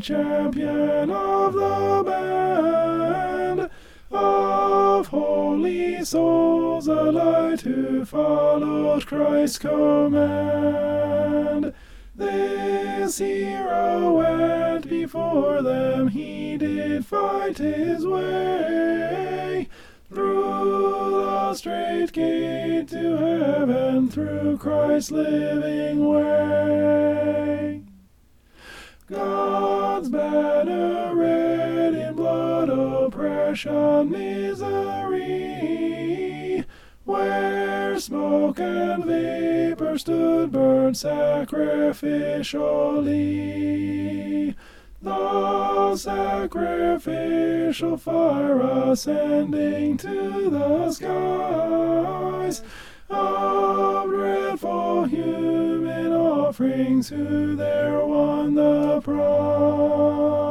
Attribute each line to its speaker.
Speaker 1: champion of the band of holy souls, alive who followed Christ's command. This hero went before them, he did fight his way through the straight gate to heaven, through Christ's living way. God's banner red in blood, oppression, misery, where smoke and vapor stood burned sacrificially. The sacrificial fire ascending to the skies of dreadful human offerings, who there won the prize.